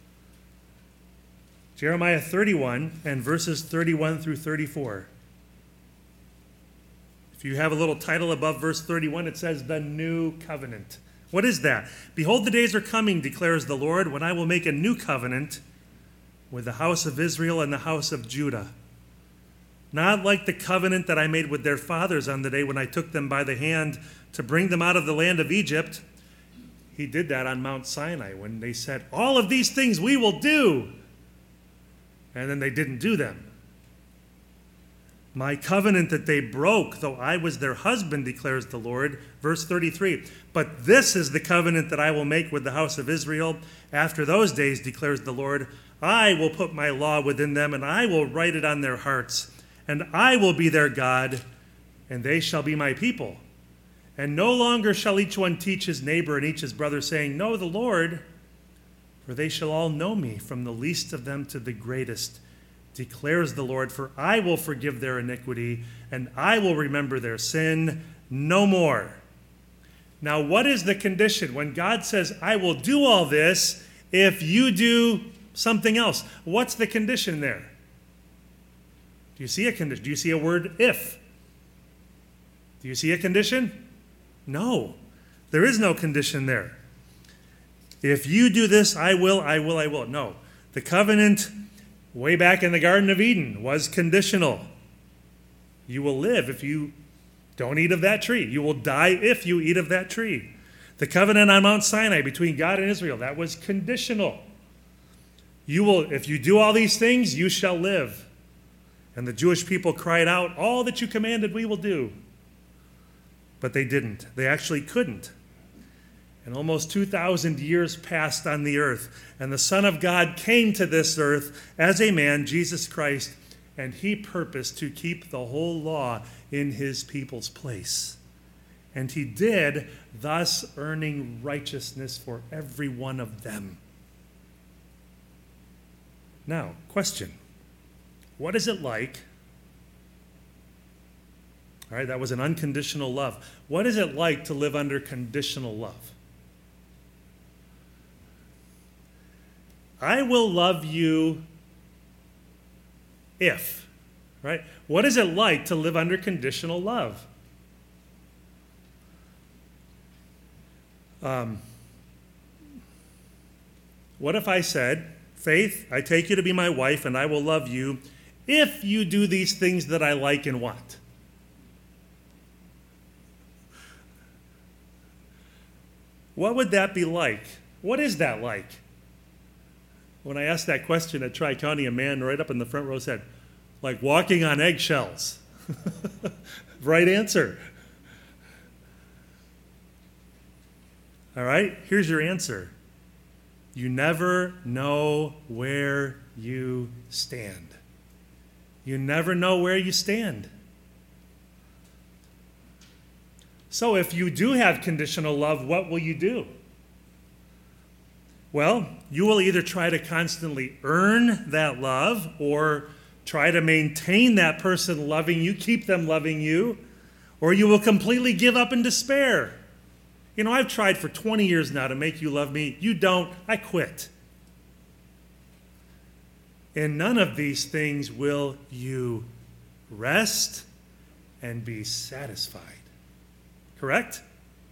Jeremiah thirty-one and verses thirty-one through thirty-four. If you have a little title above verse thirty-one, it says, the new covenant. What is that? Behold, the days are coming, declares the Lord, when I will make a new covenant with the house of Israel and the house of Judah. Not like the covenant that I made with their fathers on the day when I took them by the hand to bring them out of the land of Egypt. He did that on Mount Sinai when they said, all of these things we will do. And then they didn't do them. My covenant that they broke, though I was their husband, declares the Lord. Verse thirty-three, but this is the covenant that I will make with the house of Israel. After those days, declares the Lord, I will put my law within them, and I will write it on their hearts. And I will be their God, and they shall be my people. And no longer shall each one teach his neighbor and each his brother, saying, know the Lord, for they shall all know me, from the least of them to the greatest, declares the Lord. For I will forgive their iniquity, and I will remember their sin no more. Now, what is the condition? When God says, I will do all this if you do something else, what's the condition there? Do you see a condition? Do you see a word if? Do you see a condition? No. There is no condition there. If you do this, I will, I will, I will. No. The covenant way back in the Garden of Eden was conditional. You will live if you don't eat of that tree. You will die if you eat of that tree. The covenant on Mount Sinai between God and Israel, that was conditional. You will, if you do all these things, you shall live. And the Jewish people cried out, all that you commanded we will do. But they didn't. They actually couldn't. And almost two thousand years passed on the earth. And the Son of God came to this earth as a man, Jesus Christ, and he purposed to keep the whole law in his people's place. And he did, thus earning righteousness for every one of them. Now, question. What is it like? All right, that was an unconditional love. What is it like to live under conditional love? I will love you if, right? What is it like to live under conditional love? Um, what if I said, Faith, I take you to be my wife, and I will love you if you do these things that I like and want? What would that be like? What is that like? When I asked that question at Tri-County, a man right up in the front row said, like walking on eggshells. Right answer. All right, here's your answer. You never know where you stand. You never know where you stand. So if you do have conditional love, what will you do? Well, you will either try to constantly earn that love or try to maintain that person loving you, keep them loving you, or you will completely give up in despair. You know, I've tried for twenty years now to make you love me. You don't. I quit. In none of these things will you rest and be satisfied. Correct?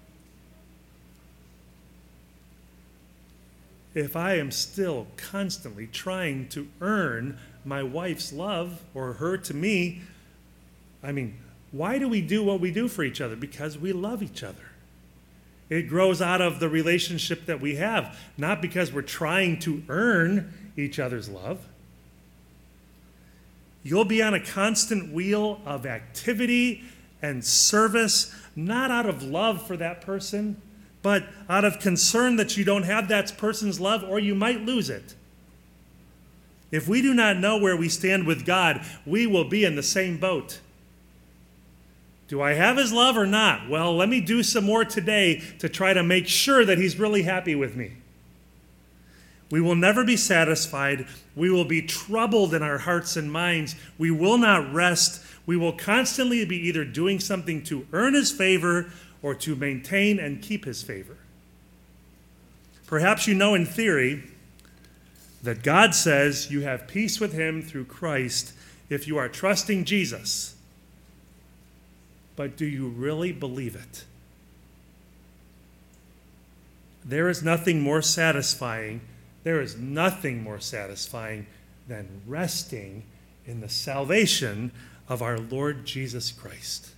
If I am still constantly trying to earn my wife's love or her to me, I mean, why do we do what we do for each other? Because we love each other. It grows out of the relationship that we have, not because we're trying to earn each other's love. You'll be on a constant wheel of activity and service, not out of love for that person, but out of concern that you don't have that person's love or you might lose it. If we do not know where we stand with God, we will be in the same boat. Do I have his love or not? Well, let me do some more today to try to make sure that he's really happy with me. We will never be satisfied. We will be troubled in our hearts and minds. We will not rest. We will constantly be either doing something to earn his favor or to maintain and keep his favor. Perhaps you know in theory that God says you have peace with him through Christ if you are trusting Jesus. But do you really believe it? There is nothing more satisfying, there is nothing more satisfying than resting in the salvation of our Lord Jesus Christ.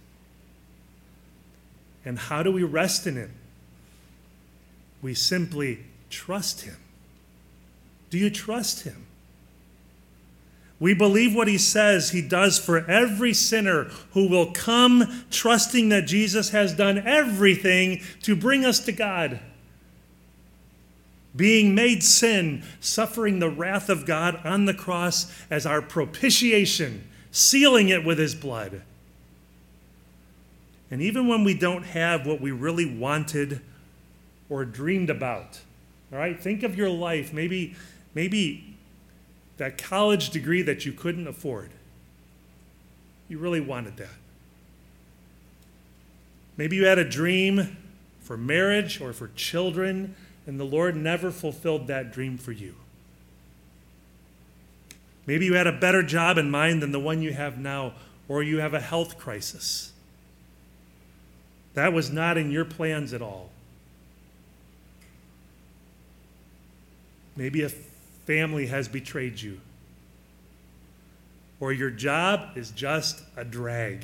And how do we rest in him? We simply trust him. Do you trust him? We believe what he says he does for every sinner who will come trusting that Jesus has done everything to bring us to God. Being made sin, suffering the wrath of God on the cross as our propitiation, sealing it with his blood. And even when we don't have what we really wanted or dreamed about, all right, think of your life, maybe, maybe that college degree that you couldn't afford. You really wanted that. Maybe you had a dream for marriage or for children, and the Lord never fulfilled that dream for you. Maybe you had a better job in mind than the one you have now, or you have a health crisis. That was not in your plans at all. Maybe a family has betrayed you, or your job is just a drag,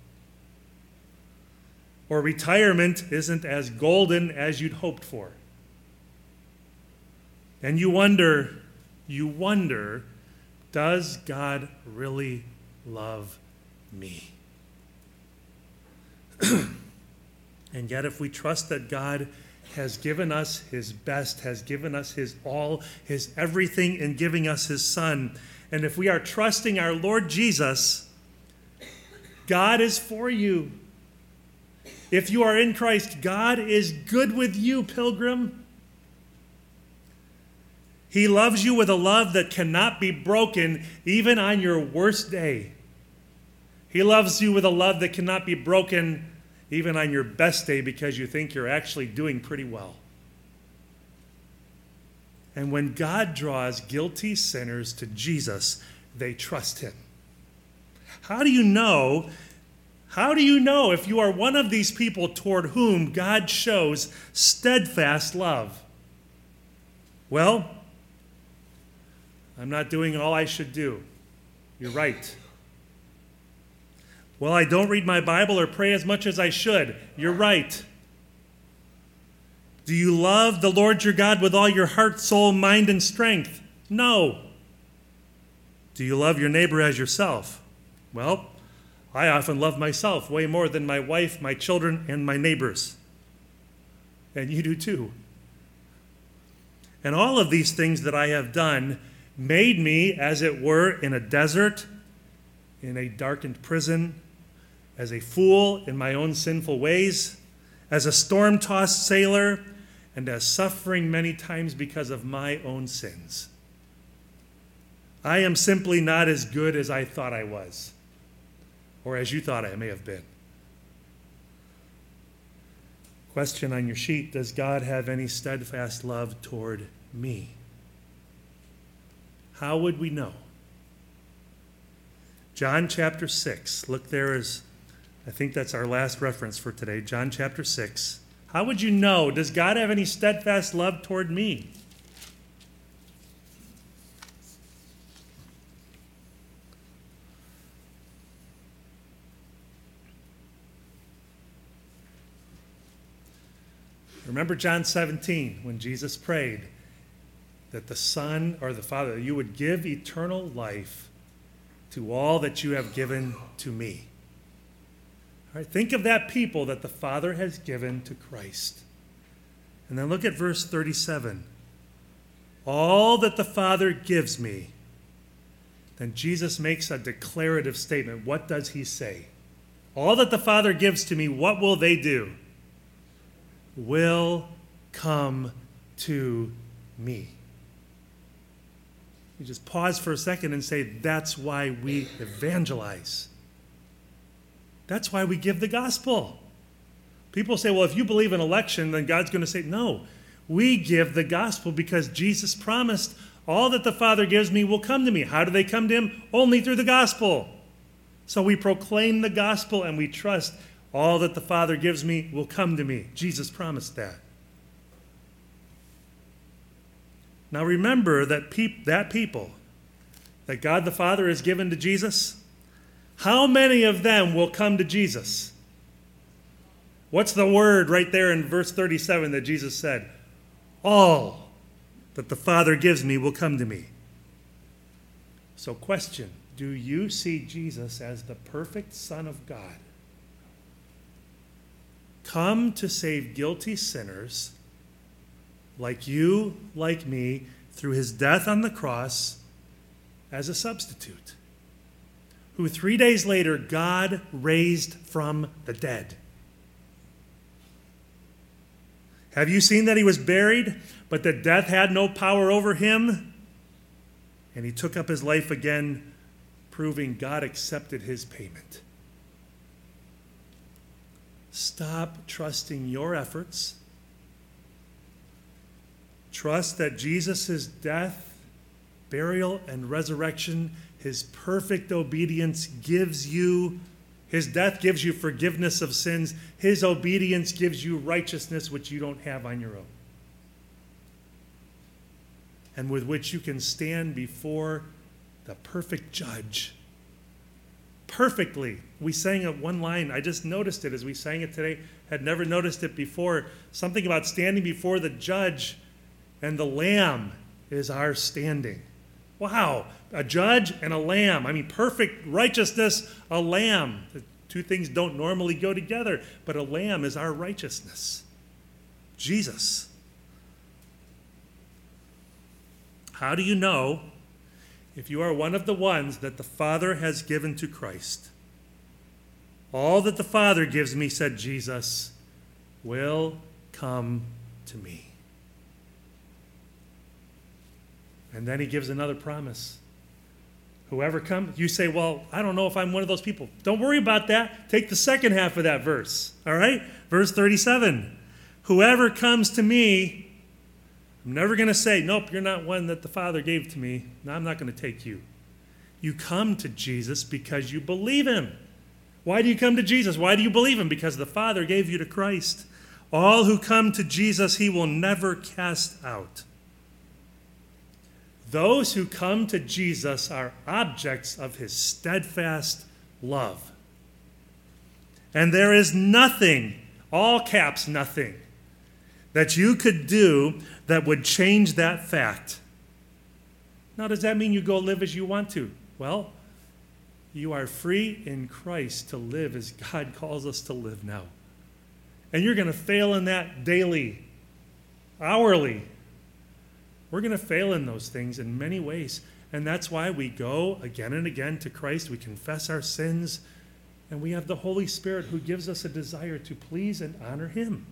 or retirement isn't as golden as you'd hoped for. And you wonder, you wonder, does God really love me? And yet if we trust that God has given us his best, has given us his all, his everything in giving us his Son, and if we are trusting our Lord Jesus, God is for you. If you are in Christ, God is good with you, pilgrim. He loves you with a love that cannot be broken even on your worst day. He loves you with a love that cannot be broken even on your best day because you think you're actually doing pretty well. And when God draws guilty sinners to Jesus, they trust him. How do you know? How do you know if you are one of these people toward whom God shows steadfast love? Well, I'm not doing all I should do. You're right. Well, I don't read my Bible or pray as much as I should. You're right. Do you love the Lord your God with all your heart, soul, mind, and strength? No. Do you love your neighbor as yourself? Well, I often love myself way more than my wife, my children, and my neighbors. And you do too. And all of these things that I have done made me, as it were, in a desert, in a darkened prison, as a fool in my own sinful ways, as a storm-tossed sailor, and as suffering many times because of my own sins. I am simply not as good as I thought I was, or as you thought I may have been. Question on your sheet, does God have any steadfast love toward me? How would we know? John chapter six. Look there is, I think that's our last reference for today. John chapter six. How would you know? Does God have any steadfast love toward me? Remember John seventeen, when Jesus prayed that the Son, or the Father, that you would give eternal life to all that you have given to me. All right, think of that people that the Father has given to Christ. And then look at verse thirty-seven. All that the Father gives me. Then Jesus makes a declarative statement. What does he say? All that the Father gives to me, what will they do? Will come to me. You just pause for a second and say, that's why we evangelize. That's why we give the gospel. People say, well, if you believe in election, then God's going to say, no. We give the gospel because Jesus promised, all that the Father gives me will come to me. How do they come to him? Only through the gospel. So we proclaim the gospel and we trust all that the Father gives me will come to me. Jesus promised that. Now remember that peop- that people that God the Father has given to Jesus, how many of them will come to Jesus? What's the word right there in verse thirty-seven that Jesus said? All that the Father gives me will come to me. So question, do you see Jesus as the perfect Son of God, come to save guilty sinners like you, like me, through his death on the cross as a substitute, who three days later God raised from the dead? Have you seen that he was buried, but that death had no power over him? And he took up his life again, proving God accepted his payment. Stop trusting your efforts. Trust that Jesus' death, burial, and resurrection, his perfect obedience gives you, his death gives you forgiveness of sins. His obedience gives you righteousness which you don't have on your own, and with which you can stand before the perfect judge. Perfectly. We sang it one line. I just noticed it as we sang it today. Had never noticed it before. Something about standing before the judge, and the lamb is our standing. Wow, a judge and a lamb. I mean, perfect righteousness, a lamb. The two things don't normally go together, but a lamb is our righteousness. Jesus. How do you know if you are one of the ones that the Father has given to Christ? All that the Father gives me, said Jesus, will come to me. And then he gives another promise. Whoever comes, you say, well, I don't know if I'm one of those people. Don't worry about that. Take the second half of that verse. All right? Verse thirty-seven. Whoever comes to me, I'm never going to say, nope, you're not one that the Father gave to me. No, I'm not going to take you. You come to Jesus because you believe him. Why do you come to Jesus? Why do you believe him? Because the Father gave you to Christ. All who come to Jesus, he will never cast out. Those who come to Jesus are objects of his steadfast love. And there is nothing, all caps nothing, that you could do that would change that fact. Now, does that mean you go live as you want to? Well, you are free in Christ to live as God calls us to live now. And you're going to fail in that daily, hourly. We're going to fail in those things in many ways. And that's why we go again and again to Christ. We confess our sins. And we have the Holy Spirit who gives us a desire to please and honor him.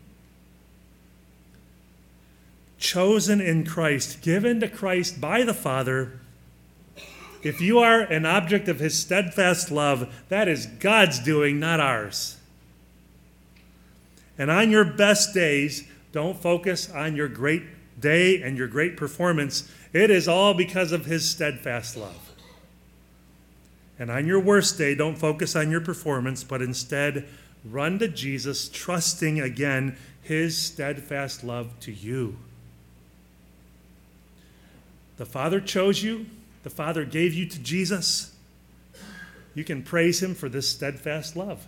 Chosen in Christ, given to Christ by the Father. If you are an object of his steadfast love, that is God's doing, not ours. And on your best days, don't focus on your great day and your great performance. It is all because of his steadfast love. And on your worst day, don't focus on your performance, but instead run to Jesus, trusting again his steadfast love to you. The Father chose you. The Father gave you to Jesus. You can praise him for this steadfast love.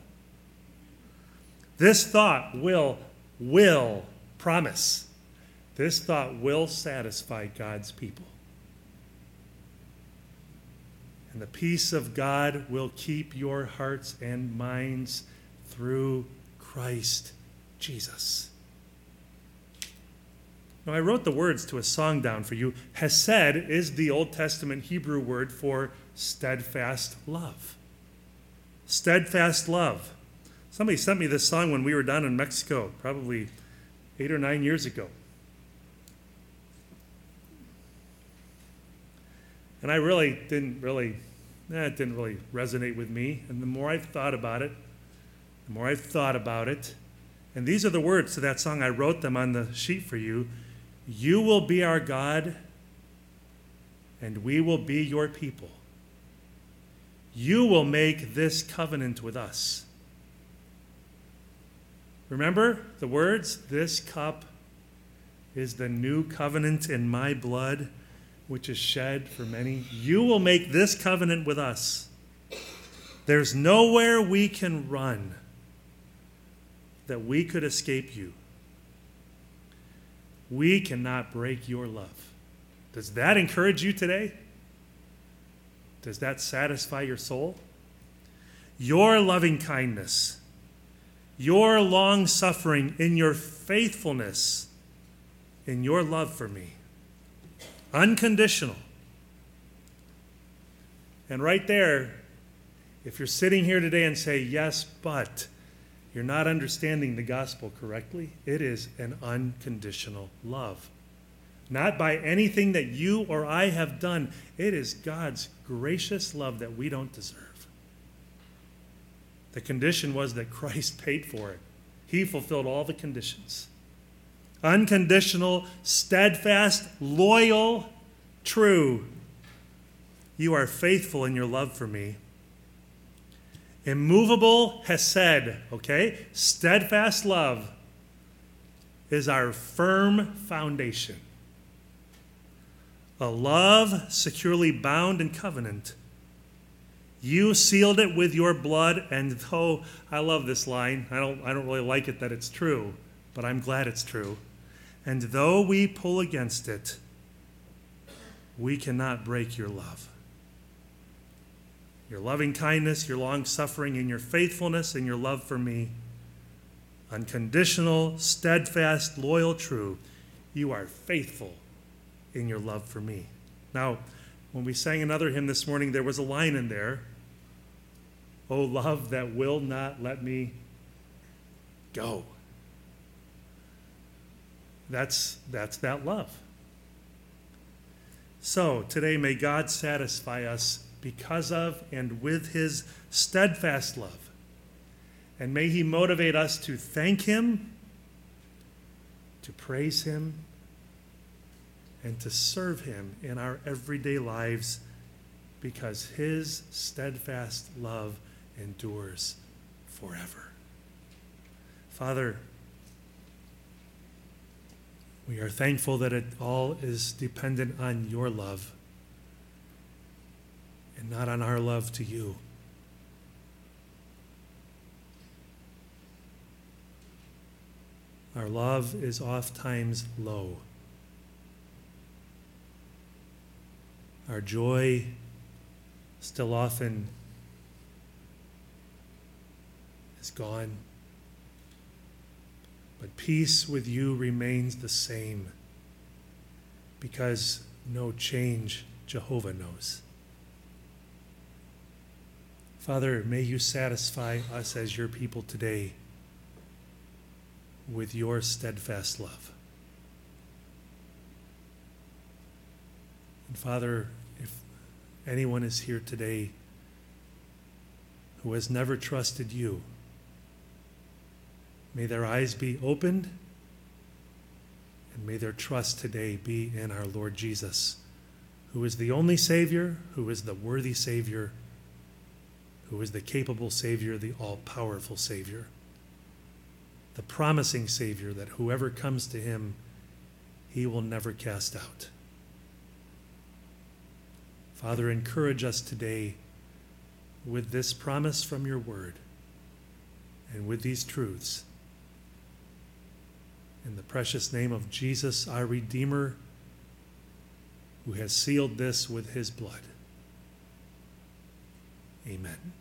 This thought will, will promise. This thought will satisfy God's people. And the peace of God will keep your hearts and minds through Christ Jesus. Now, I wrote the words to a song down for you. Hesed is the Old Testament Hebrew word for steadfast love. Steadfast love. Somebody sent me this song when we were down in Mexico, probably eight or nine years ago. And I really didn't really, eh, it didn't really resonate with me. And the more I've thought about it, the more I've thought about it, and these are the words to that song. I wrote them on the sheet for you. You will be our God, and we will be your people. You will make this covenant with us. Remember the words? This cup is the new covenant in my blood, which is shed for many. You will make this covenant with us. There's nowhere we can run that we could escape you. We cannot break your love. Does that encourage you today? Does that satisfy your soul? Your loving kindness, your long suffering, in your faithfulness, in your love for me. Unconditional. And right there, if you're sitting here today and say, yes, but you're not understanding the gospel correctly, it is an unconditional love. Not by anything that you or I have done. It is God's gracious love that we don't deserve. The condition was that Christ paid for it. He fulfilled all the conditions. Unconditional, steadfast, loyal, true. You are faithful in your love for me. Immovable hesed, okay? Steadfast love is our firm foundation. A love securely bound in covenant. You sealed it with your blood, and though, I love this line, I don't, I don't really like it that it's true, but I'm glad it's true. And though we pull against it, we cannot break your love. Your loving kindness, your long suffering, and your faithfulness, and your love for me. Unconditional, steadfast, loyal, true. You are faithful in your love for me. Now, when we sang another hymn this morning, there was a line in there. Oh, love that will not let me go. That's, that's that love. So today, may God satisfy us because of and with his steadfast love. And may he motivate us to thank him, to praise him, and to serve him in our everyday lives, because his steadfast love endures forever. Father, we are thankful that it all is dependent on your love and not on our love to you. Our love is oftentimes low. Our joy still often is gone. But peace with you remains the same, because no change Jehovah knows. Father, may you satisfy us as your people today with your steadfast love. And Father, if anyone is here today who has never trusted you, may their eyes be opened, and may their trust today be in our Lord Jesus, who is the only Savior, who is the worthy Savior, who is the capable Savior, the all-powerful Savior, the promising Savior that whoever comes to him, he will never cast out. Father, encourage us today with this promise from your word and with these truths. In the precious name of Jesus, our Redeemer, who has sealed this with his blood. Amen.